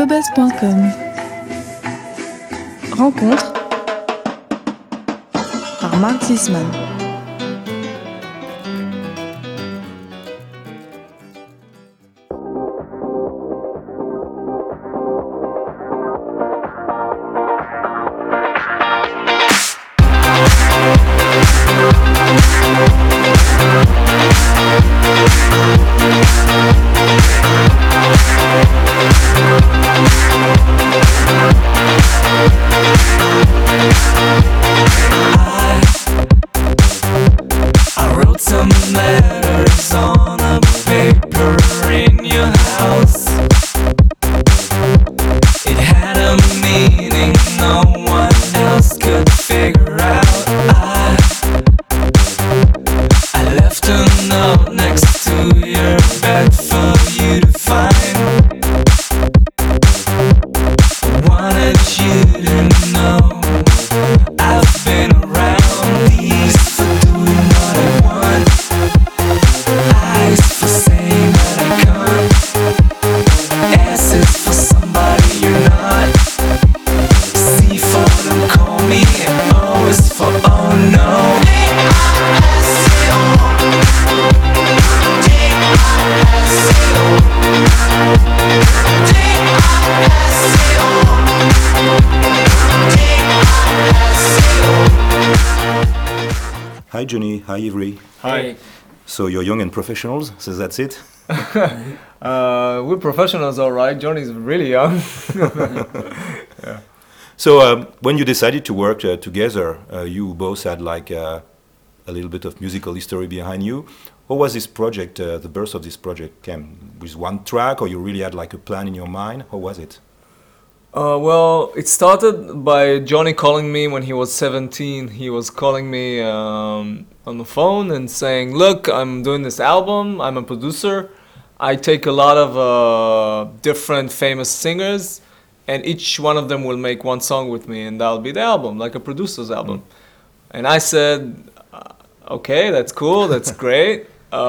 cobuzz.com. Rencontre par Mark Zisman. Hi Johnny, hi Ivry. Hi. So you're young and professionals, so that's it? We're professionals, all right. Johnny's really young. Yeah. So when you decided to work together, you both had like a little bit of musical history behind you. How was this project, the birth of this project came? With one track, or you really had like a plan in your mind? How was it? Well, it started by Johnny calling me when he was 17. He was calling me on the phone and saying, look, I'm doing this album, I'm a producer. I take a lot of different famous singers, and each one of them will make one song with me, and that'll be the album, like a producer's album. And I said, okay, that's cool, that's great.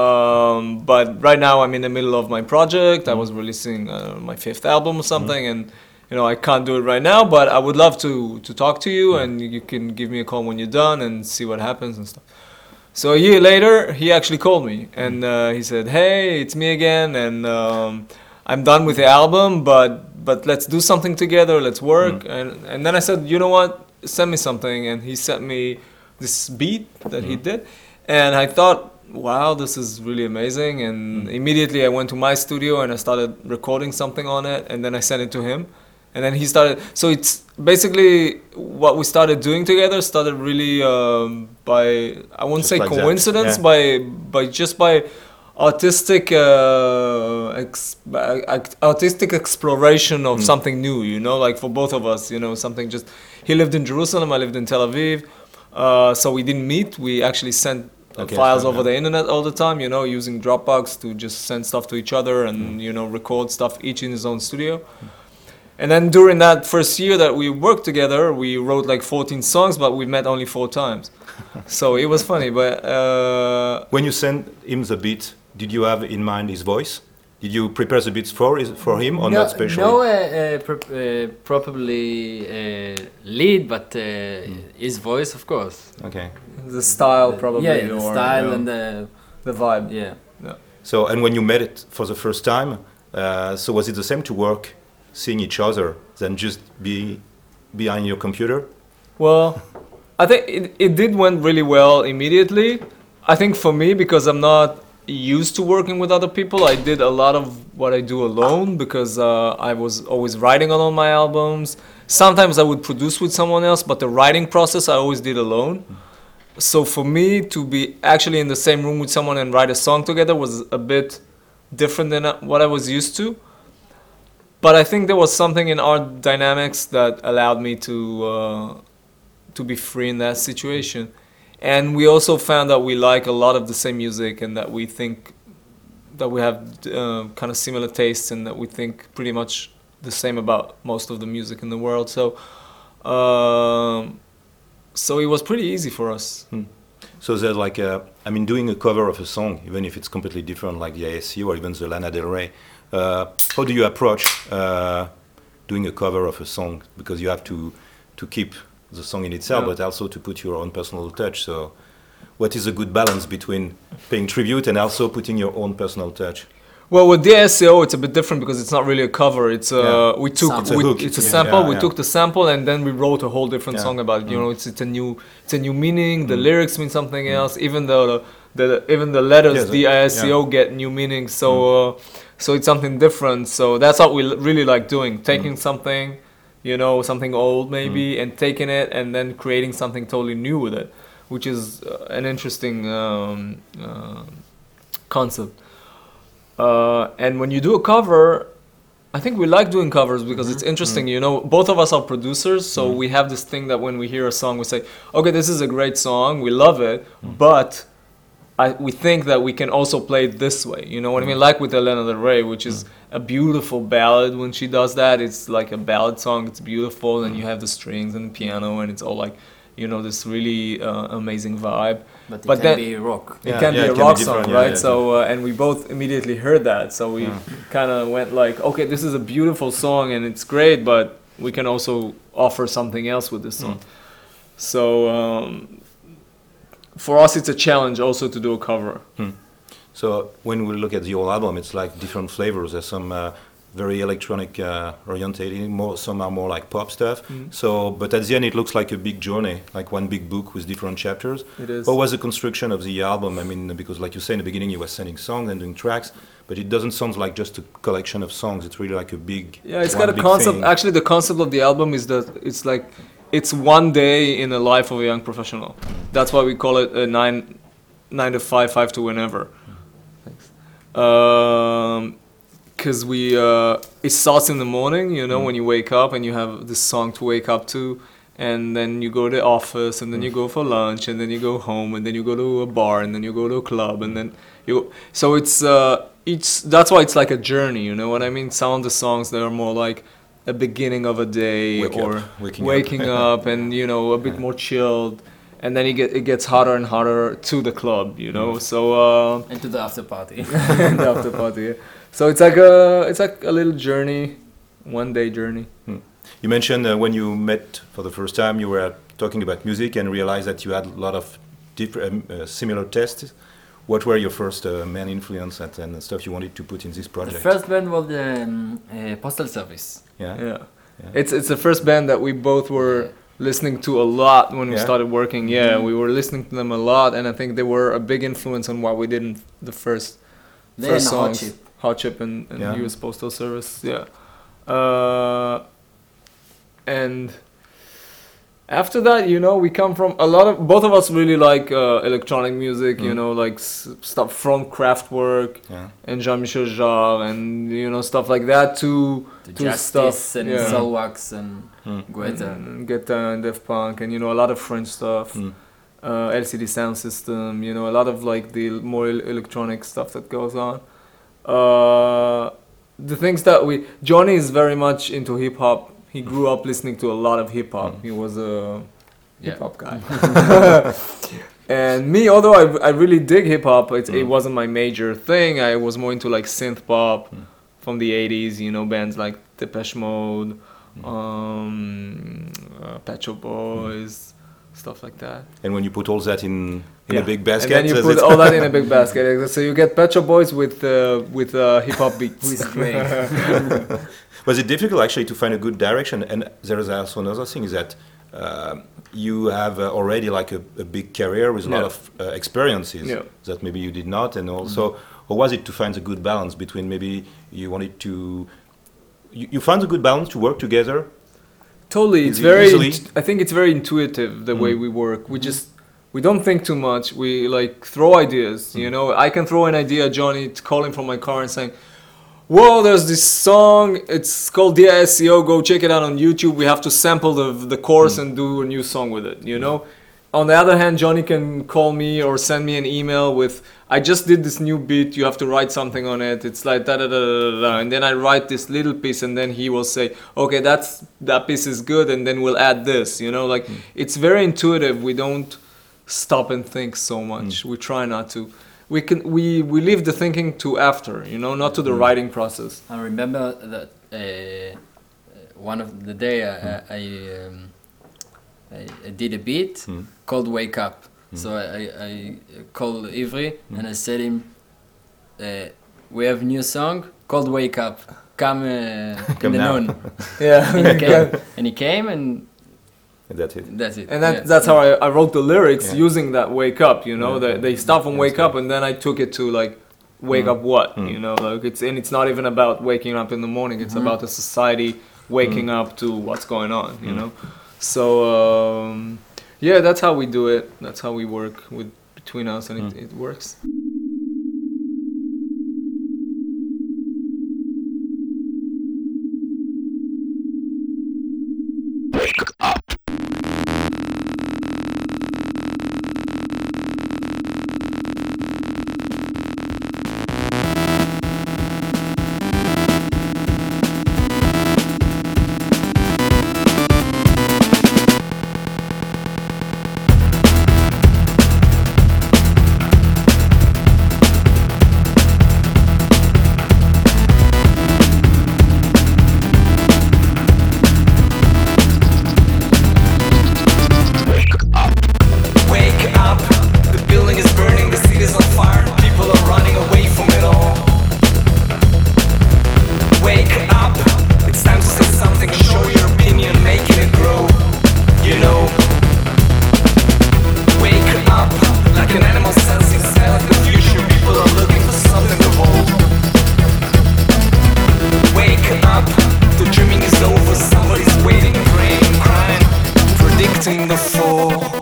But right now I'm in the middle of my project. I was releasing my 5th album or something, and you know, I can't do it right now, but I would love to talk to you, and you can give me a call when you're done and see what happens and stuff. So a year later, he actually called me, and he said, hey, it's me again, and I'm done with the album, but let's do something together, let's work. And then I said, you know what, send me something, and he sent me this beat that he did, and I thought, wow, this is really amazing, and immediately I went to my studio and I started recording something on it, and then I sent it to him. And then he started, so it's basically what we started doing together started really by, I won't say like coincidence, by artistic artistic exploration of something new, you know, like for both of us, you know, something just, he lived in Jerusalem, I lived in Tel Aviv, so we didn't meet, we actually sent files over the internet all the time, you know, using Dropbox to just send stuff to each other and, you know, record stuff each in his own studio. And then during that first year that we worked together, we wrote like 14 songs, but we met only 4 times. So it was funny, but... When you sent him the beat, did you have in mind his voice? Did you prepare the beats for him or not specially? No, probably lead, but his voice, of course. Okay. The style probably. Yeah, the style and the vibe. Yeah. So, and when you met it for the first time, so was it the same to work seeing each other than just be behind your computer? Well, I think it did went really well immediately. I think for me, because I'm not used to working with other people, I did a lot of what I do alone because I was always writing on all my albums. Sometimes I would produce with someone else, but the writing process I always did alone. So for me to be actually in the same room with someone and write a song together was a bit different than what I was used to. But I think there was something in our dynamics that allowed me to be free in that situation. And we also found that we like a lot of the same music and that we think that we have kind of similar tastes and that we think pretty much the same about most of the music in the world. So so it was pretty easy for us. So there's like doing a cover of a song, even if it's completely different, like the ASC or even the Lana Del Rey, how do you approach doing a cover of a song, because you have to keep the song in itself, but also to put your own personal touch. So what is a good balance between paying tribute and also putting your own personal touch? Well, with DSCO, it's a bit different because it's not really a cover. It's we took it's a sample. We took the sample and then we wrote a whole different song about it. You know, it's a new meaning. The lyrics mean something else. Even the letters DISCO get new meanings. So it's something different. So that's what we really like doing. Taking something, you know, something old maybe, and taking it and then creating something totally new with it, which is an interesting concept. And when you do a cover, I think we like doing covers because it's interesting. You know, both of us are producers, so we have this thing that when we hear a song, we say, okay, this is a great song, we love it, but we think that we can also play it this way. You know what I mean? Like with Elena Del Rey, which is a beautiful ballad. When she does that, it's like a ballad song. It's beautiful, and you have the strings and the piano, and it's all like, you know, this really amazing vibe. But it can be rock. It can be a rock song, right? So, and we both immediately heard that. So we kind of went like, okay, this is a beautiful song and it's great, but we can also offer something else with this song. So for us, it's a challenge also to do a cover. So when we look at the whole album, it's like different flavors. There's some very electronic orientated, some are more like pop stuff. So, but at the end, it looks like a big journey, like one big book with different chapters. It is. What was the construction of the album? I mean, because like you say in the beginning, you were sending songs and doing tracks, but it doesn't sound like just a collection of songs. It's really like a big. Yeah, it's got a concept. Thing. Actually, the concept of the album is that it's like it's one day in the life of a young professional. That's why we call it a 9 to 5, 5 to whenever. Thanks. Because it starts in the morning, you know, when you wake up and you have this song to wake up to, and then you go to the office, and then you go for lunch, and then you go home, and then you go to a bar, and then you go to a club, and then so it's that's why it's like a journey, you know what I mean? Some of the songs that are more like a beginning of a day waking up and, you know, a bit more chilled, and then it gets hotter and hotter to the club, you know. So and to the after party. And the after party. Yeah. So it's like a little journey, one day journey. You mentioned when you met for the first time, you were talking about music and realized that you had a lot of different similar tastes. What were your first main influence and stuff you wanted to put in this project? The first band was the Postal Service. Yeah. It's the first band that we both were listening to a lot when we started working. Yeah, we were listening to them a lot, and I think they were a big influence on what we did in the first songs. Hot Chip and U.S. Postal Service. Yeah. And after that, you know, we come from both of us really like electronic music, you know, like stuff from Kraftwerk and Jean-Michel Jarre and, you know, stuff like that to Justice stuff and Soulwax and Guetta and Daft Punk and, you know, a lot of French stuff, LCD Sound System, you know, a lot of like the more electronic stuff that goes on. The things that Johnny is very much into hip hop. He grew up listening to a lot of hip hop. He was a hip hop guy. And me, although I really dig hip hop, it wasn't my major thing. I was more into like synth pop from the 80s, you know, bands like Depeche Mode, Pet Shop Boys, stuff like that. And when you put all that in a big basket, and then you put all that in a big basket, so you get Pet Shop Boys with hip hop beats. With Drake. Was it difficult actually to find a good direction? And there is also another thing is that you have already like a big career with a lot of experiences that maybe you did not, and also, or was it to find a good balance between maybe you wanted to, you found a good balance to work together? Totally, it's very. I think it's very intuitive the way we work. We don't think too much. We like throw ideas. You know, I can throw an idea. Johnny calling from my car and saying, "Whoa, there's this song. It's called DISCO. Go check it out on YouTube. We have to sample the chorus and do a new song with it." You know. On the other hand, Johnny can call me or send me an email with, "I just did this new beat. You have to write something on it. It's like da da da da da," and then I write this little piece, and then he will say, "Okay, that piece is good," and then we'll add this. You know, like it's very intuitive. We don't stop and think so much. We try not to. We leave the thinking to after. You know, not to the writing process. I remember that one of the day I did a beat called Wake Up. So I called Ivry and I said him, we have new song called Wake Up. Come in the now. noon. Yeah. And he came and That's it. that's it. And Yeah. that's how I wrote the lyrics Yeah. using that wake up, you know. They start from wake up, and then I took it to like wake up what, you know, like it's not even about waking up in the morning. It's about the society waking up to what's going on, you know. So yeah, that's how we do it. That's how we work between us, and it works. The fall.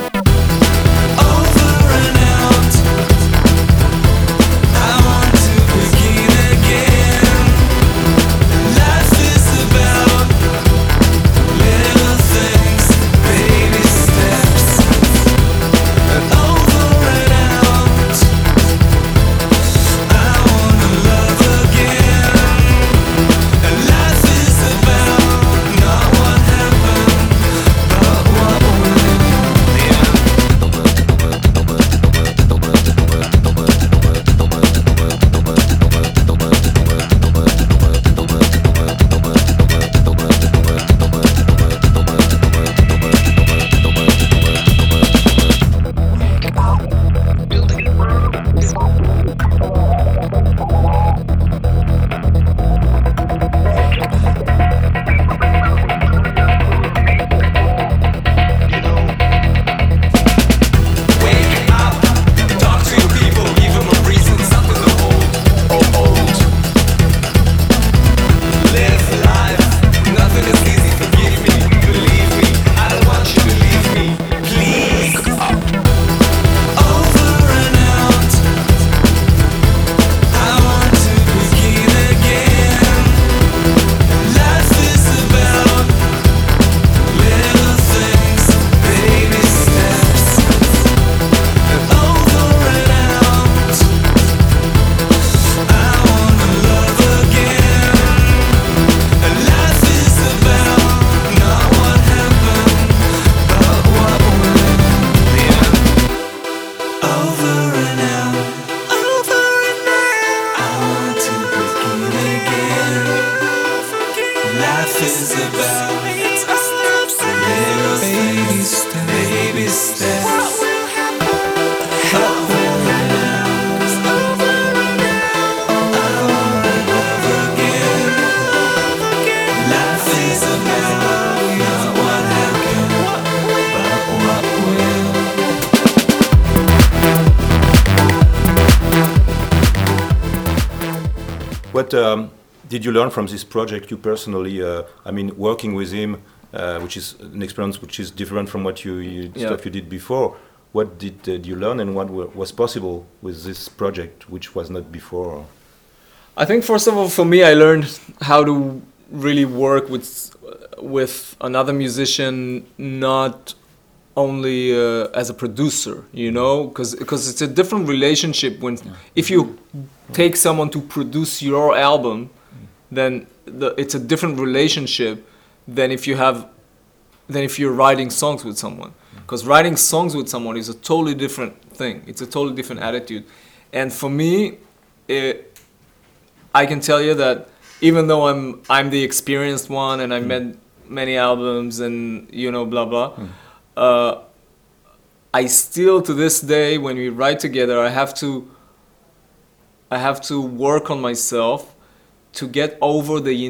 What did you learn from this project, you personally? I mean, working with him, which is an experience which is different from what stuff you did before. What did you learn, and what was possible with this project, which was not before? I think first of all, for me, I learned how to really work with another musician, not only as a producer, you know, because it's a different relationship when if you take someone to produce your album, then it's a different relationship than if you're writing songs with someone. Because writing songs with someone is a totally different thing. It's a totally different attitude. And for me, I can tell you that even though I'm the experienced one and I made many albums and blah blah. I still to this day when we write together I have to work on myself to get over the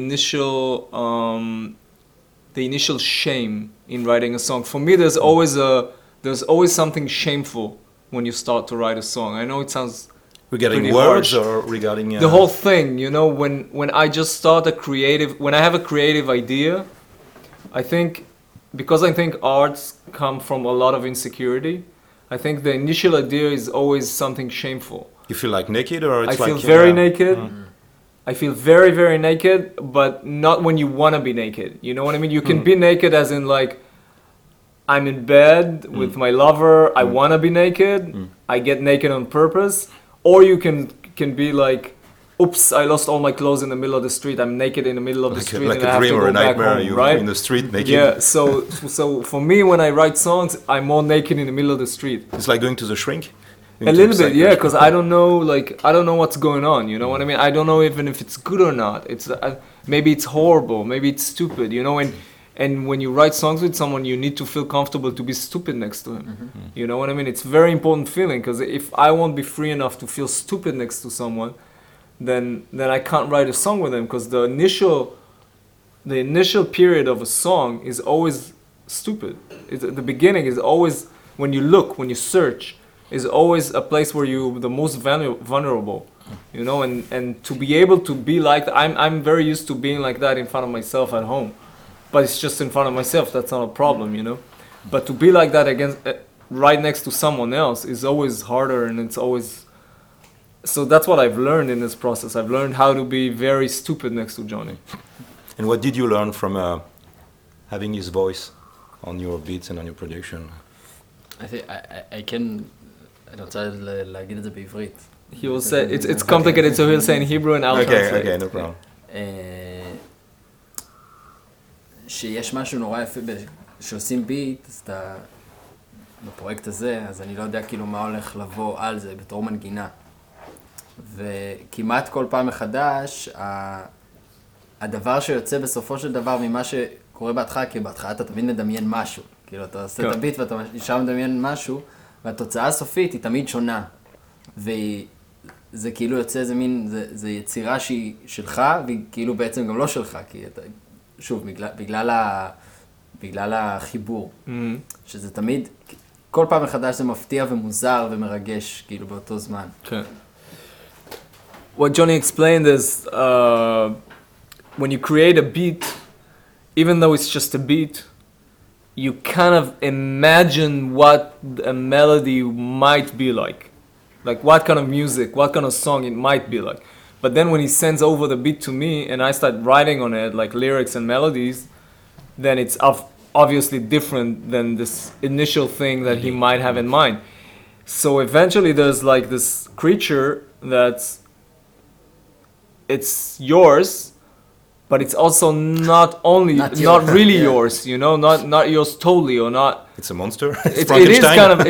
initial shame in writing a song. For me, there's always something shameful when you start to write a song. I know it sounds regarding pretty words harsh. or regarding The whole thing, when I just start when I have a creative idea, I think arts come from a lot of insecurity. I think the initial idea is always something shameful. You feel like naked, or it's I like feel very naked. I feel very, very naked, but not when you want to be naked. You know what I mean? You can be naked as in like, I'm in bed with my lover, I want to be naked, I get naked on purpose. Or you can be like, oops, I lost all my clothes in the middle of the street, I'm naked in the middle of the street like and a I have dream to or go a back nightmare, home, you're right? in the street naked. Yeah, so for me, when I write songs, I'm more naked in the middle of the street. It's like going to the shrink? A little bit, yeah, because I don't know what's going on. You know what I mean? I don't know even if it's good or not. It's maybe it's horrible, maybe it's stupid. And when you write songs with someone, you need to feel comfortable to be stupid next to him. You know what I mean? It's a very important feeling because if I won't be free enough to feel stupid next to someone, then I can't write a song with them because the initial period of a song is always stupid. The beginning is always when you search. Is always a place where you're the most vulnerable, and to be able to be like that, I'm very used to being like that in front of myself at home, but it's just in front of myself, that's not a problem, but to be like that against right next to someone else is always harder, and it's always, so that's what I've learned in this process. I've learned how to be very stupid next to Johnny. And what did you learn from having his voice on your beats and on your production? I can... אני רוצה להגיד את זה בעברית. He will say, it's complicated, so he'll say in Hebrew and I'll translate. Okay, no problem. שיש משהו נורא יפה שעושים ביט, אז אתה... בפרויקט הזה, אז אני לא יודע כאילו מה הולך לבוא על זה בתור מנגינה. וכמעט כל פעם מחדש, הדבר שיוצא בסופו של דבר ממה שקורה בהתחלה, כי בהתחלה אתה תמיד מדמיין משהו. כאילו אתה עושה את הביט ואתה ישר מדמיין משהו, והתוצאה הסופית היא תמיד שונה. וזה כאילו יוצא איזה מין, זה יצירה שהיא שלך, והיא כאילו בעצם גם לא שלך, כי אתה, שוב, בגלל החיבור. שזה תמיד, כל פעם מחדש זה מפתיע ומוזר ומרגש, כאילו באותו זמן. כן. What Johnny explained is, when you create a beat, even though it's just a beat, you kind of imagine what a melody might be like what kind of music, what kind of song it might be like. But then when he sends over the beat to me and I start writing on it, like lyrics and melodies, then it's obviously different than this initial thing that he might have in mind. So eventually there's like this creature it's yours, but it's also not really yours, not yours totally, or not. It's a monster. It is kind of.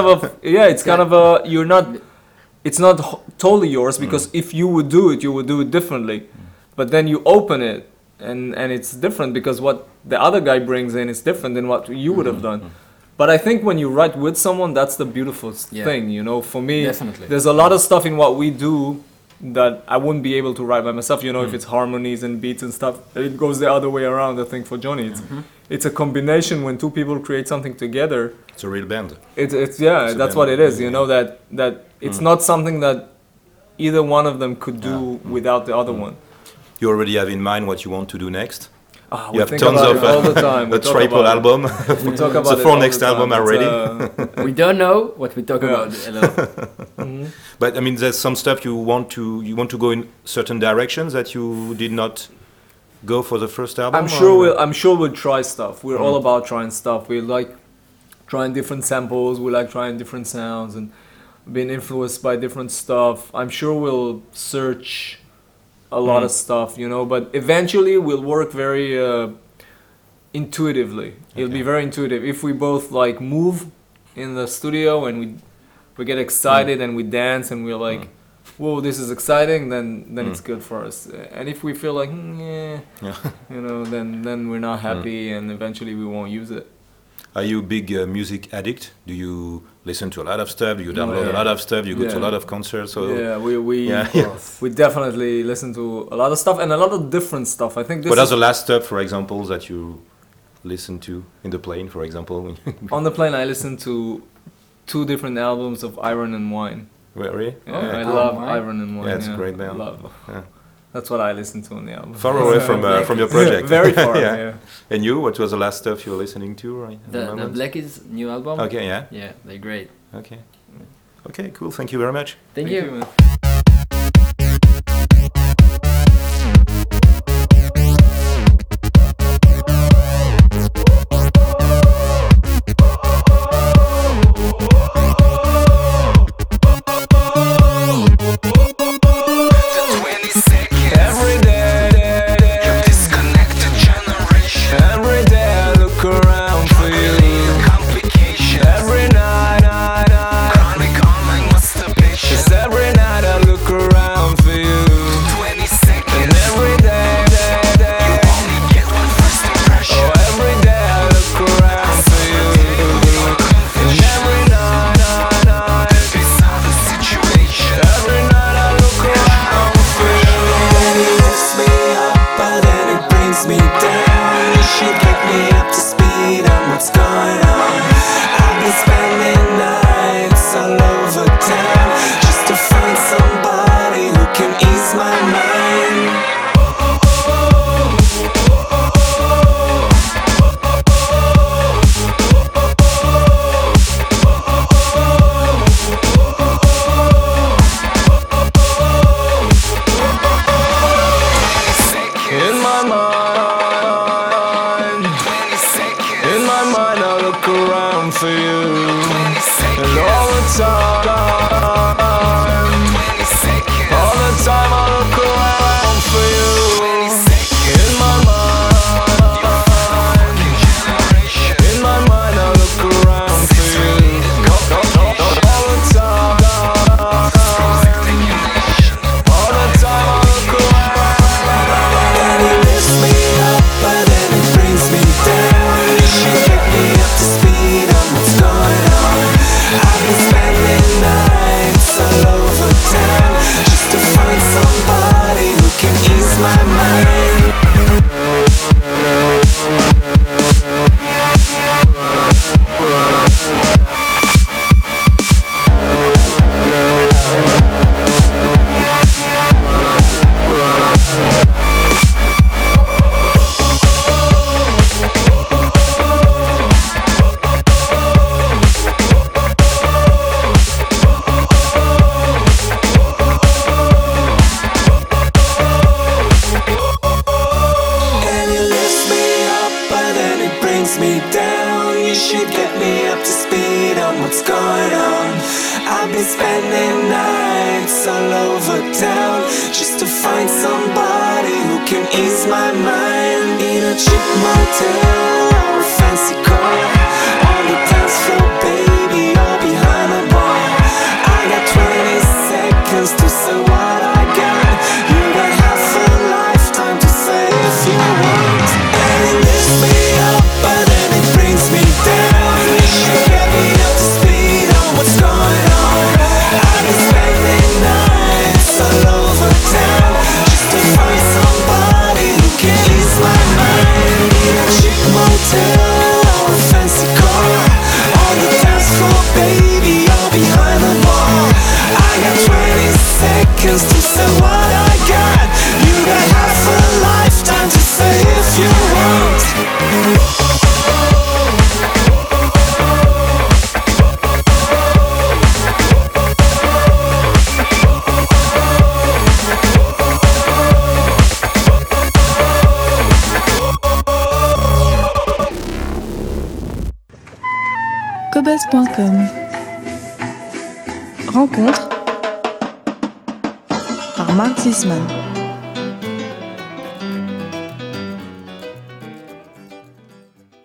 It's not totally yours because if you would do it differently. But then you open it, and it's different because what the other guy brings in is different than what you would have done. But I think when you write with someone, that's the beautiful thing, For me, definitely. There's a lot of stuff in what we do that I wouldn't be able to write by myself, if it's harmonies and beats and stuff. It goes the other way around, I think, for Johnny. It's a combination when two people create something together. It's a real band. That's what it is, that it's not something that either one of them could do without the other one. You already have in mind what you want to do next? You have tons of all the time. The triple album. We talk about the 4 next album are ready. We don't know what we talk about a lot. But I mean, there's some stuff you want to go in certain directions that you did not go for the first album. I'm sure we'll try stuff. We're all about trying stuff. We like trying different samples. We like trying different sounds and being influenced by different stuff. I'm sure we'll search a lot of stuff, but eventually we'll work very intuitively. It'll be very intuitive. If we both like move in the studio and we get excited and we dance and we're like whoa, this is exciting, then it's good for us. And if we feel like, Yeah. then we're not happy, and eventually we won't use it. Are you a big music addict? Do you listen to a lot of stuff? Do you download yeah. a lot of stuff? You go to a Yeah. lot of concerts? So Yeah, we Yeah. we definitely listen to a lot of stuff and a lot of different stuff. I think this What are is the last stuff, for example, that you listen to in the plane, for example? on the plane. I listen to 2 different albums of Iron and Wine. Really? Yeah, I cool. love Wine? Iron and Wine. Yeah, it's a great band. Love. Yeah. That's what I listen to on the album. Far away from your project. Very far. Yeah. yeah. And you, what was the last stuff you were listening to right at the The moment? Black is new album. Okay, yeah. Yeah, they're great. Okay. Okay, cool. Thank you very much. Thank you. man. Every day, you disconnected generation. Every day I look around for you. Complications. Every night, chronic online masturbation. 'Cause every night I look around for you. 20 seconds. And every day, you only get one first impression. Oh, every day I look around for you. And every night, this other situation. Every night I look around for you. Then it lifts me up, but then it brings me down. You should get me up to speed on what's going on. I've been spending nights all over town just to find somebody who can ease my mind. In my mind, in my mind I look around for you. And all the time, I look around for you. In my mind, in my mind I look around for you. All the time, all the time I look around. Then it lifts me up, but then it brings me down. You should get me up to speed on what's going on. I've been spending nights all over town just to find somebody who can ease my mind. And it lifts me up, but then it brings me down. You should get me up to speed on what's going on. I've been spending nights all over town just to find somebody who can ease my mind. In a cheap motel or a fancy car, on the dance floor, baby, or behind the bar. I got 20 seconds to say what I got. You got half a lifetime to say if you want. And it lifts me up, but then it brings me down. You should get me up to speed on what's going on. I've been spending nights all over town just to find somebody who can ease my mind. In a cheap motel or a fancy car, on the dance floor, baby, or behind the bar. I got 20 seconds to say what I got. You got half a lifetime to say if you want. Cobuzz.com. Rencontre par Mark Zisman.